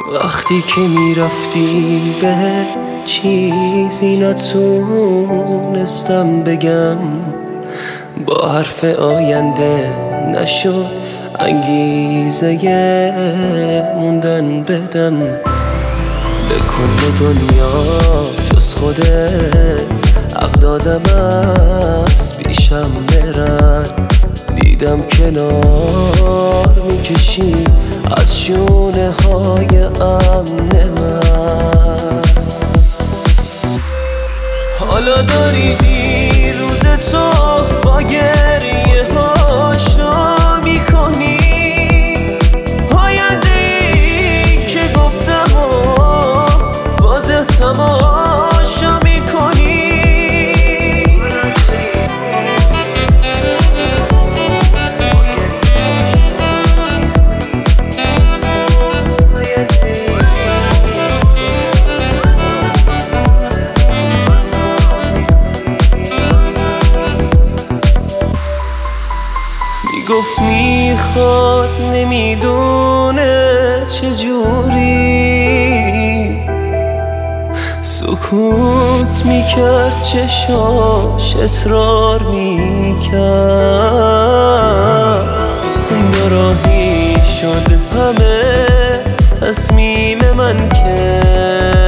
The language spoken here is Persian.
وقتی که میرفتی به چیزی نتونستم بگم، با حرف آینده نشد انگیزه موندن بدم. به کل دنیا جز خودت حق دادم از پیشم برن. دیدم کنار میکشی از شونه های امن من. حالا داری دیروز تو با گریه هاشو میکنی، آینده‌ای که گفتم و واضح تماشا میکنی. گفت میخواد نمیدونه چجوری، سکوت میکرد چشاش اصرار میکرد. ناراحی شد همه تصمیم من که